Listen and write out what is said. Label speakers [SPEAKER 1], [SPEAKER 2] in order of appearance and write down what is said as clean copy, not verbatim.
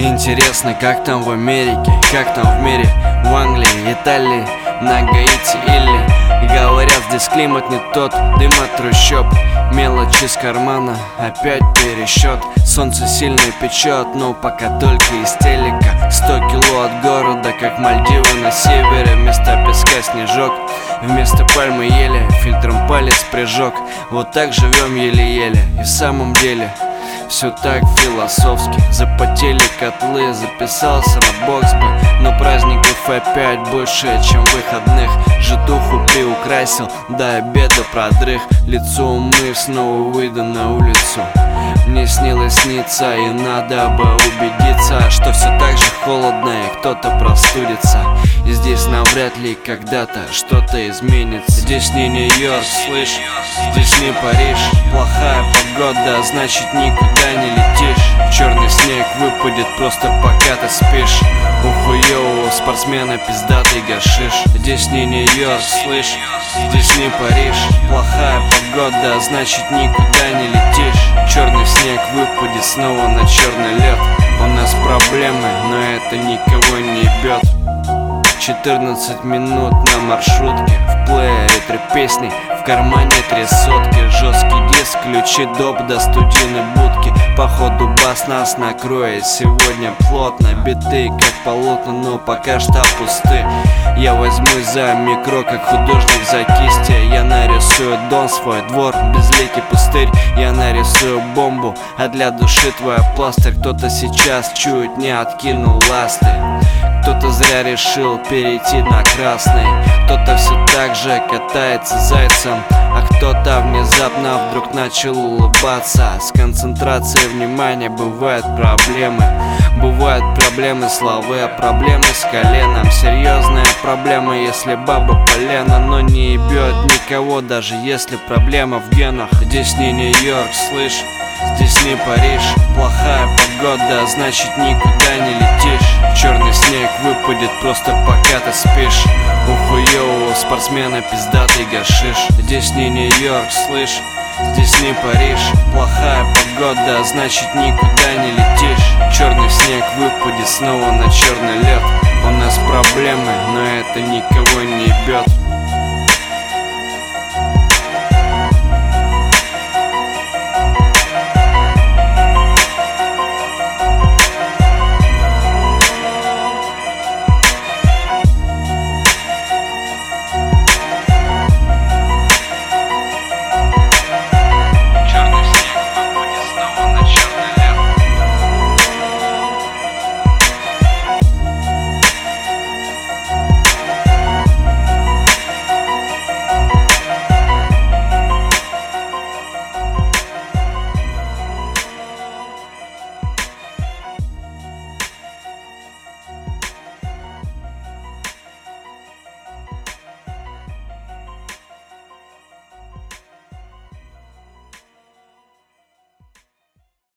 [SPEAKER 1] Интересно, как там в Америке, как там в мире, в Англии, Италии, на Гаити или... Говорят, здесь климат не тот, дым от трущоб, мелочь из кармана, опять пересчет. Солнце сильно печет, но пока только из телека. 100 кило от города, как Мальдивы на севере. Вместо песка снежок, вместо пальмы ели, фильтром палец прижег. Вот так живем еле-еле, и в самом деле все так философски. Запотели котлы, записался на бокс бы, но праздников опять больше, чем выходных. Житуху приукрасил, до обеда продрых. Лицо умыв, снова выйду на улицу. Мне снится, и надо бы убедиться, что все так же холодно, и кто-то простудится. И здесь навряд ли когда-то что-то изменится. Здесь не Нью-Йорк, слышь, здесь не Париж. Плохая погода, значит никуда не летишь. Черный снег выпадет просто пока ты спишь. У хуёвого спортсмена пиздатый гашиш. Здесь не Нью-Йорк, слышь, здесь не Париж. Плохая погода, значит никуда не летишь. Черный снег выпадет снова на черный лед. У нас проблемы, но это никого не ебет. 14 минут на маршрутке, в плеере 3 песни, в кармане 3 сотки. Жесткий диск, ключи доп до студийной будки. Походу бас нас накроет сегодня плотно. Биты как полотна, но пока что пусты. Я возьмусь за микро, как художник за кисти. Я нарисую дом, свой двор, безликий пустырь. Я нарисую бомбу, а для души твоя пластырь. Кто-то сейчас чуть не откинул ласты, кто-то зря решил перейти на красный, кто-то все так же катается зайцем, а кто-то внезапно вдруг начал улыбаться. С концентрацией внимания бывают проблемы. Бывают проблемы славы, проблемы с коленом. Серьезная проблема, если баба полена, но не ебет никого, даже если проблема в генах. Здесь не Нью-Йорк, слышь, здесь не Париж. Плохая погода, значит никуда не летишь. Черный снег выпадет просто пока ты спишь. У хуёвого спортсмена пиздатый гашиш. Здесь не Нью-Йорк, слышь, здесь не Париж. Плохая погода, значит никуда не летишь. Черный снег выпадет снова на черный лед. У нас проблемы, но это никого не ебет.